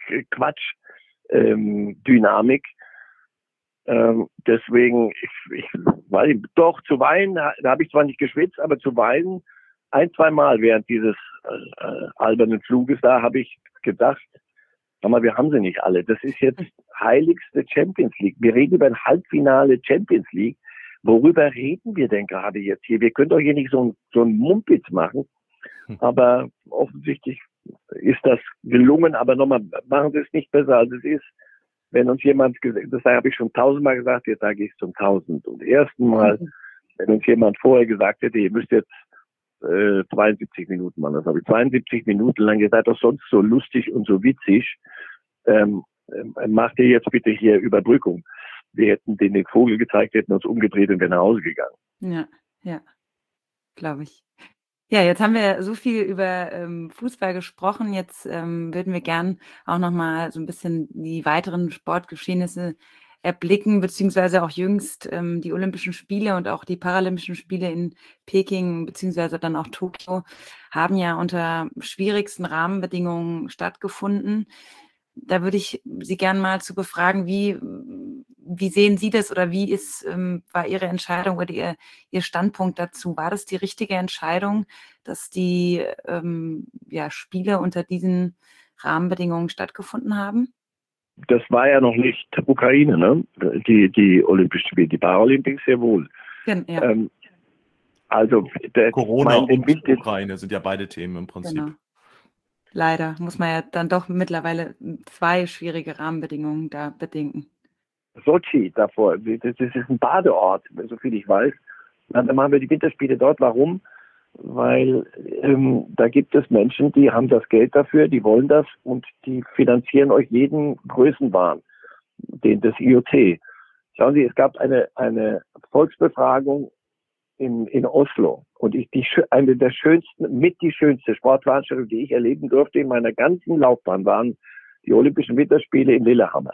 Dynamik. Deswegen, ich weiß nicht, doch zu weinen, da habe ich zwar nicht geschwitzt, aber zu weinen ein, zwei Mal während dieses albernen Fluges, da habe ich gedacht, sag mal, wir haben sie nicht alle. Das ist jetzt heiligste Champions League. Wir reden über ein Halbfinale Champions League. Worüber reden wir denn gerade jetzt hier? Wir können doch hier nicht so einen Mumpitz machen. Aber offensichtlich ist das gelungen. Aber nochmal, machen Sie es nicht besser, als es ist. Wenn uns jemand, das habe ich schon 1000-mal gesagt, jetzt sage ich es zum 1001. Mal, wenn uns jemand vorher gesagt hätte, ihr müsst jetzt 72 Minuten machen, das habe ich 72 Minuten lang, ihr seid doch sonst so lustig und so witzig, macht ihr jetzt bitte hier Überbrückung. Wir hätten den Vogel gezeigt, hätten uns umgedreht und wären nach Hause gegangen.
Ja, glaube ich. Ja, jetzt haben wir so viel über Fußball gesprochen. Jetzt würden wir gern auch noch mal so ein bisschen die weiteren Sportgeschehnisse erblicken, beziehungsweise auch jüngst die Olympischen Spiele und auch die Paralympischen Spiele in Peking, beziehungsweise dann auch Tokio, haben ja unter schwierigsten Rahmenbedingungen stattgefunden. Da würde ich Sie gern mal zu befragen, wie sehen Sie das oder war Ihre Entscheidung oder Ihr Standpunkt dazu? War das die richtige Entscheidung, dass die Spiele unter diesen Rahmenbedingungen stattgefunden haben?
Das war ja noch nicht Ukraine, ne? Die Olympischen Spiele, die Paralympics sehr wohl.
Ja.
Also Corona und Ukraine sind ja beide Themen im Prinzip.
Genau. Leider muss man ja dann doch mittlerweile 2 schwierige Rahmenbedingungen da bedenken.
Sochi davor, das ist ein Badeort, soviel ich weiß. Dann machen wir die Winterspiele dort. Warum? Weil da gibt es Menschen, die haben das Geld dafür, die wollen das und die finanzieren euch jeden Größenwahn, des IOC. Schauen Sie, es gab eine Volksbefragung in Oslo und eine der schönsten, die schönste Sportveranstaltung, die ich erleben durfte in meiner ganzen Laufbahn, waren die Olympischen Winterspiele in Lillehammer.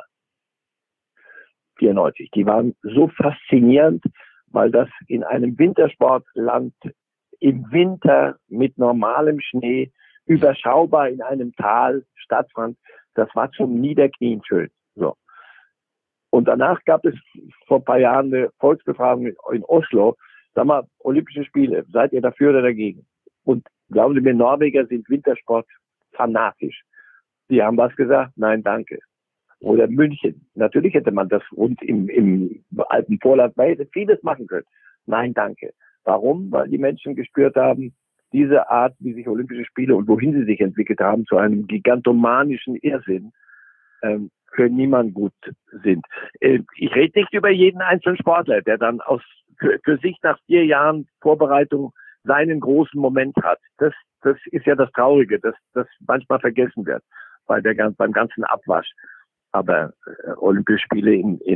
94. Die waren so faszinierend, weil das in einem Wintersportland im Winter mit normalem Schnee überschaubar in einem Tal stattfand. Das war zum Niederknien schön. So. Und danach gab es vor ein paar Jahren eine Volksbefragung in Oslo. Sag mal, Olympische Spiele, seid ihr dafür oder dagegen? Und glauben Sie mir, Norweger sind Wintersport fanatisch. Die haben was gesagt? Nein, danke. Oder München. Natürlich hätte man das rund im alten Vorland, man hätte vieles machen können. Nein, danke. Warum? Weil die Menschen gespürt haben, diese Art, wie sich Olympische Spiele und wohin sie sich entwickelt haben, zu einem gigantomanischen Irrsinn, für niemanden gut sind. Ich rede nicht über jeden einzelnen Sportler, der dann für sich nach 4 Jahren Vorbereitung seinen großen Moment hat. Das ist ja das Traurige, das manchmal vergessen wird beim ganzen Abwasch. Aber Olympische Spiele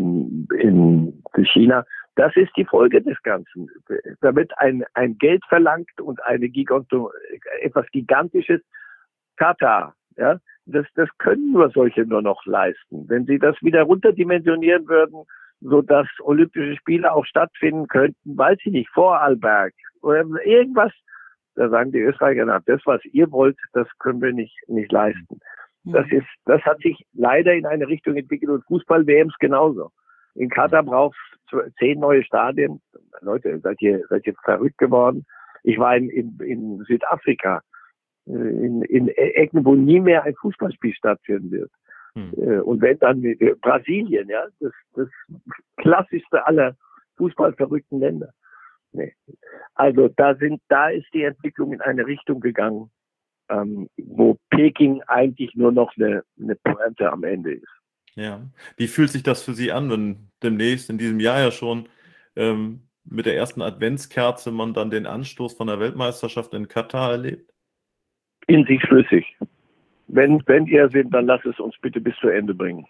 in China, das ist die Folge des Ganzen. Da wird ein Geld verlangt und etwas Gigantisches. Katar, ja, das können nur solche nur noch leisten. Wenn sie das wieder runterdimensionieren würden, so dass Olympische Spiele auch stattfinden könnten, weiß ich nicht, Vorarlberg oder irgendwas, da sagen die Österreicher, na, das, was ihr wollt, das können wir nicht leisten. Das hat sich leider in eine Richtung entwickelt und Fußball-WMs genauso. In Katar braucht es 10 neue Stadien. Leute, seid ihr verrückt geworden? Ich war in Südafrika, in Ecken, wo nie mehr ein Fußballspiel stattfinden wird. Und wenn dann Brasilien, ja, das klassischste aller fußballverrückten Länder. Nee. Also da ist die Entwicklung in eine Richtung gegangen, wo Peking eigentlich nur noch eine Pointe am Ende ist.
Ja. Wie fühlt sich das für Sie an, wenn demnächst, in diesem Jahr ja schon, mit der ersten Adventskerze man dann den Anstoß von der Weltmeisterschaft in Katar erlebt?
In sich schlüssig. Wenn ihr sind, dann lasst es uns bitte bis zu Ende bringen.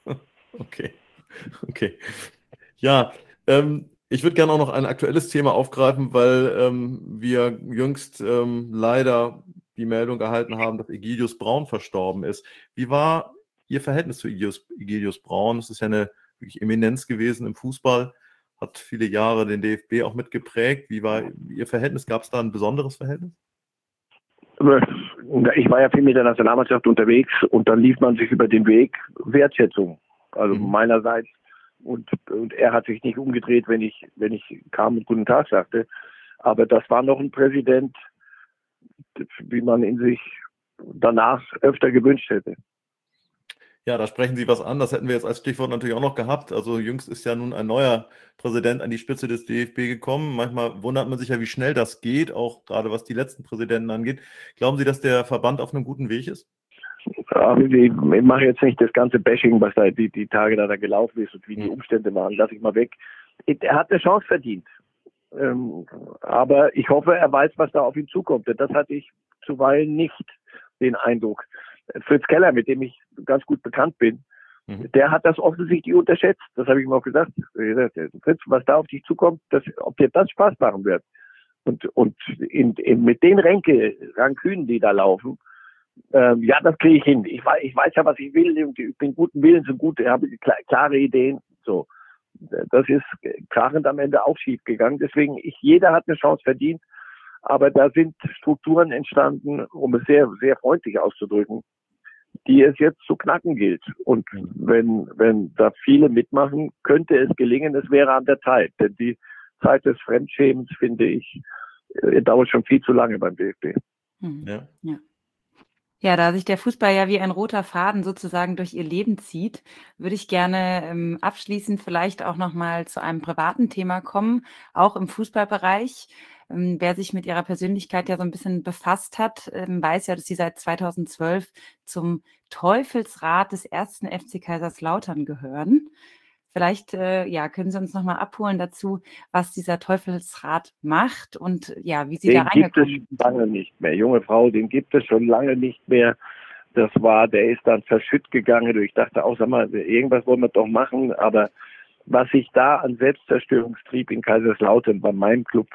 Okay. Ja, ich würde gerne auch noch ein aktuelles Thema aufgreifen, weil wir jüngst leider die Meldung erhalten haben, dass Egidius Braun verstorben ist. Wie war Ihr Verhältnis zu Egidius Braun? Es ist ja eine wirklich Eminenz gewesen im Fußball, hat viele Jahre den DFB auch mitgeprägt. Wie war Ihr Verhältnis? Gab es da ein besonderes Verhältnis?
Ich war ja viel mit der Nationalmannschaft unterwegs und dann lief man sich über den Weg Wertschätzung, also meinerseits. Und er hat sich nicht umgedreht, wenn ich kam und guten Tag sagte. Aber das war noch ein Präsident, wie man ihn sich danach öfter gewünscht hätte.
Ja, da sprechen Sie was an. Das hätten wir jetzt als Stichwort natürlich auch noch gehabt. Also jüngst ist ja nun ein neuer Präsident an die Spitze des DFB gekommen. Manchmal wundert man sich ja, wie schnell das geht, auch gerade was die letzten Präsidenten angeht. Glauben Sie, dass der Verband auf einem guten Weg ist?
Ich mache jetzt nicht das ganze Bashing, was da die Tage da gelaufen ist und wie die Umstände waren, lasse ich mal weg. Er hat eine Chance verdient. Aber ich hoffe, er weiß, was da auf ihn zukommt. Denn das hatte ich zuweilen nicht den Eindruck. Fritz Keller, mit dem ich ganz gut bekannt bin, der hat das offensichtlich unterschätzt. Das habe ich ihm auch gesagt. Fritz, was da auf dich zukommt, ob dir das Spaß machen wird. Und mit den Rankünen, die da laufen, ja, das kriege ich hin. Ich weiß ja, was ich will. Ich bin guten Willens und habe klare Ideen. So, das ist krachend am Ende auch schief gegangen. Deswegen, jeder hat eine Chance verdient. Aber da sind Strukturen entstanden, um es sehr, sehr freundlich auszudrücken, die es jetzt zu knacken gilt. Und wenn da viele mitmachen, könnte es gelingen, es wäre an der Zeit. Denn die Zeit des Fremdschämens, finde ich, dauert schon viel zu lange beim DFB.
Ja. Ja, da sich der Fußball ja wie ein roter Faden sozusagen durch ihr Leben zieht, würde ich gerne abschließend vielleicht auch nochmal zu einem privaten Thema kommen, auch im Fußballbereich. Wer sich mit ihrer Persönlichkeit ja so ein bisschen befasst hat, weiß ja, dass sie seit 2012 zum Teufelsrat des 1. FC Kaiserslautern gehören. Vielleicht können Sie uns nochmal abholen dazu, was dieser Teufelsrat macht und wie Sie da reingekommen sind.
Den gibt es lange nicht mehr. Junge Frau, den gibt es schon lange nicht mehr. Der ist dann verschütt gegangen. Ich dachte auch, sag mal, irgendwas wollen wir doch machen. Aber was sich da an Selbstzerstörungstrieb in Kaiserslautern bei meinem Club,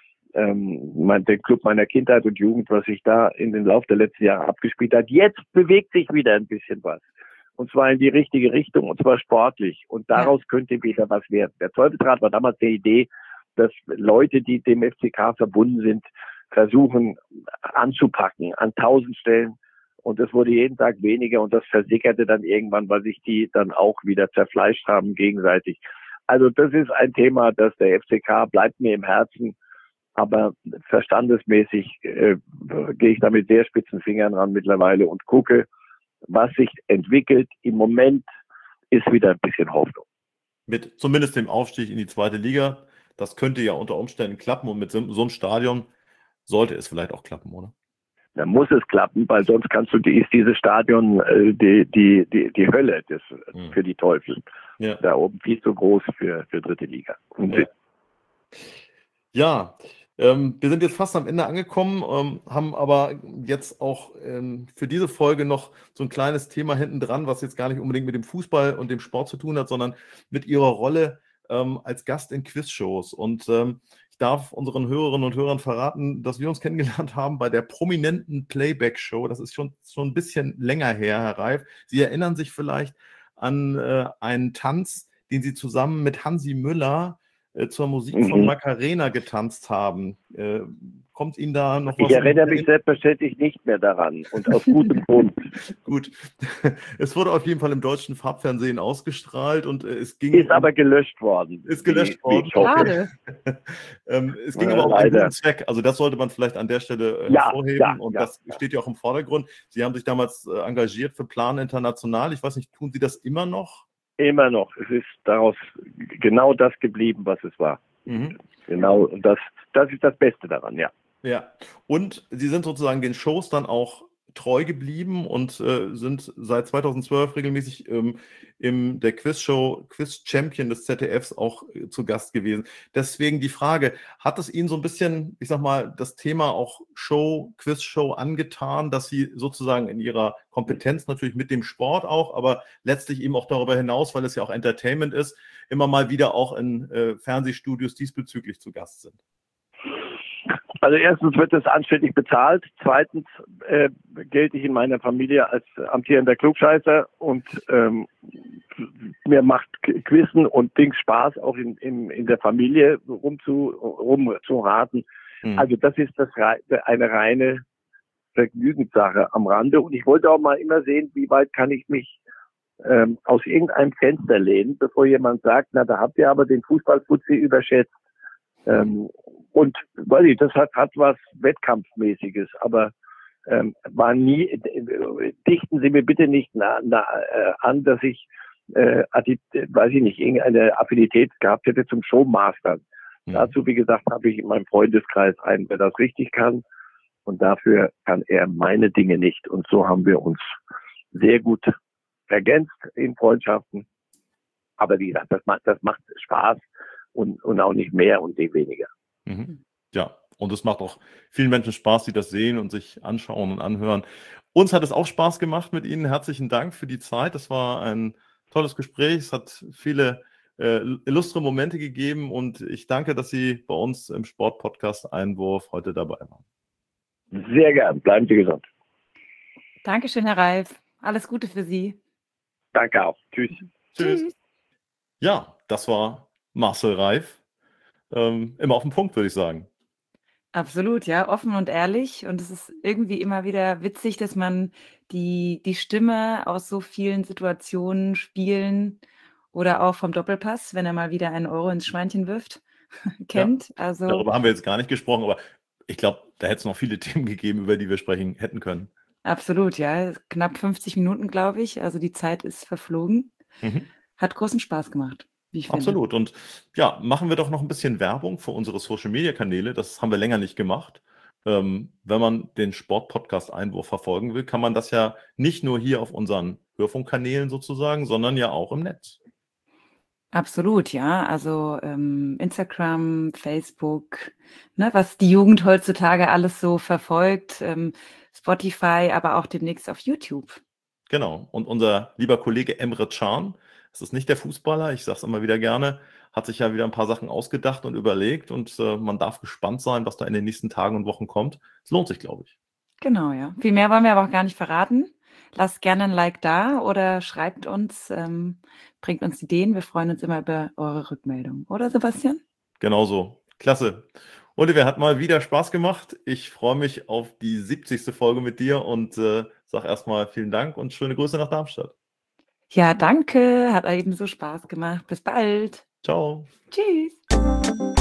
der Club meiner Kindheit und Jugend, was sich da in den Lauf der letzten Jahre abgespielt hat, jetzt bewegt sich wieder ein bisschen was. Und zwar in die richtige Richtung, und zwar sportlich. Und daraus könnte wieder was werden. Der Teufelsrat war damals die Idee, dass Leute, die dem FCK verbunden sind, versuchen anzupacken an 1000 Stellen. Und es wurde jeden Tag weniger und das versickerte dann irgendwann, weil sich die dann auch wieder zerfleischt haben gegenseitig. Also das ist ein Thema, das der FCK bleibt mir im Herzen. Aber verstandesmäßig gehe ich da mit sehr spitzen Fingern ran mittlerweile und gucke, was sich entwickelt. Im Moment ist wieder ein bisschen Hoffnung.
Mit zumindest dem Aufstieg in die 2. Liga, das könnte ja unter Umständen klappen und mit so einem Stadion sollte es vielleicht auch klappen, oder?
Dann muss es klappen, weil sonst ist dieses Stadion die Hölle für die Teufel. Ja. Da oben viel zu groß für 3. Liga.
Ja. Wir sind jetzt fast am Ende angekommen, haben aber jetzt auch für diese Folge noch so ein kleines Thema hinten dran, was jetzt gar nicht unbedingt mit dem Fußball und dem Sport zu tun hat, sondern mit Ihrer Rolle als Gast in Quizshows. Und ich darf unseren Hörerinnen und Hörern verraten, dass wir uns kennengelernt haben bei der prominenten Playback-Show. Das ist schon ein bisschen länger her, Herr Reif. Sie erinnern sich vielleicht an einen Tanz, den Sie zusammen mit Hansi Müller zur Musik von Macarena getanzt haben. Kommt Ihnen da noch was?
Ich erinnere mich selbstverständlich nicht mehr daran und aus gutem Grund.
Gut. Es wurde auf jeden Fall im deutschen Farbfernsehen ausgestrahlt und es ging...
Ist aber gelöscht worden.
Ist gelöscht worden.
Schade.
Es ging aber auch um einen guten Zweck. Also das sollte man vielleicht an der Stelle hervorheben und das steht ja auch im Vordergrund. Sie haben sich damals engagiert für Plan International. Ich weiß nicht, tun Sie das immer noch?
Immer noch. Es ist daraus genau das geblieben, was es war. Genau, und das ist das Beste daran, ja.
Ja, und Sie sind sozusagen den Shows dann auch treu geblieben und sind seit 2012 regelmäßig in der Quizshow Quiz Champion des ZDFs auch zu Gast gewesen. Deswegen die Frage, hat es Ihnen so ein bisschen, ich sag mal, das Thema auch Quizshow angetan, dass Sie sozusagen in Ihrer Kompetenz natürlich mit dem Sport auch, aber letztlich eben auch darüber hinaus, weil es ja auch Entertainment ist, immer mal wieder auch in Fernsehstudios diesbezüglich zu Gast sind?
Also erstens wird es anständig bezahlt. Zweitens gelte ich in meiner Familie als amtierender Klugscheißer und mir macht Quizzen und Dings Spaß, auch in der Familie rumzuraten. Also das ist eine reine Vergnügenssache am Rande. Und ich wollte auch mal immer sehen, wie weit kann ich mich aus irgendeinem Fenster lehnen, bevor jemand sagt, na, da habt ihr aber den Fußballfuzzi überschätzt. Und weiß ich, das hat was Wettkampfmäßiges, aber war nie, dichten Sie mir bitte nicht an, dass ich, weiß ich nicht, irgendeine Affinität gehabt hätte zum Showmastern. Dazu, wie gesagt, habe ich in meinem Freundeskreis einen, der das richtig kann, und dafür kann er meine Dinge nicht. Und so haben wir uns sehr gut ergänzt in Freundschaften. Aber wie gesagt, das macht Spaß und auch nicht mehr und nicht weniger.
Mhm. Ja, und es macht auch vielen Menschen Spaß, die das sehen und sich anschauen und anhören. Uns hat es auch Spaß gemacht mit Ihnen. Herzlichen Dank für die Zeit. Das war ein tolles Gespräch. Es hat viele illustre Momente gegeben und ich danke, dass Sie bei uns im Sport-Podcast Einwurf heute dabei waren.
Sehr gern. Bleiben Sie gesund.
Dankeschön, Herr Reif. Alles Gute für Sie.
Danke auch. Tschüss.
Tschüss. Ja, das war Marcel Reif. Immer auf den Punkt, würde ich sagen.
Absolut, ja, offen und ehrlich. Und es ist irgendwie immer wieder witzig, dass man die Stimme aus so vielen Situationen, Spielen oder auch vom Doppelpass, wenn er mal wieder einen Euro ins Schweinchen wirft, kennt.
Ja,
also
darüber haben wir jetzt gar nicht gesprochen, aber ich glaube, da hätte es noch viele Themen gegeben, über die wir sprechen hätten können.
absolut, ja. Knapp 50 Minuten, glaube ich. Also die Zeit ist verflogen. Hat großen Spaß gemacht. Wie ich finde.
Absolut. Und ja, machen wir doch noch ein bisschen Werbung für unsere Social-Media-Kanäle. Das haben wir länger nicht gemacht. Wenn man den Sport-Podcast Einwurf verfolgen will, kann man das ja nicht nur hier auf unseren Hörfunkkanälen sozusagen, sondern ja auch im Netz.
Absolut, ja. Also Instagram, Facebook, ne, was die Jugend heutzutage alles so verfolgt, Spotify, aber auch demnächst auf YouTube.
Genau. Und unser lieber Kollege Emre Can, das ist nicht der Fußballer, ich sage es immer wieder gerne, hat sich ja wieder ein paar Sachen ausgedacht und überlegt und man darf gespannt sein, was da in den nächsten Tagen und Wochen kommt. Es lohnt sich, glaube ich.
Genau, ja. Viel mehr wollen wir aber auch gar nicht verraten. Lasst gerne ein Like da oder schreibt uns, bringt uns Ideen. Wir freuen uns immer über eure Rückmeldung. Oder, Sebastian?
Genau so. Klasse. Oliver, hat mal wieder Spaß gemacht. Ich freue mich auf die 70. Folge mit dir und sage erstmal vielen Dank und schöne Grüße nach Darmstadt.
Ja, danke. Hat ebenso Spaß gemacht. Bis bald.
Ciao.
Tschüss.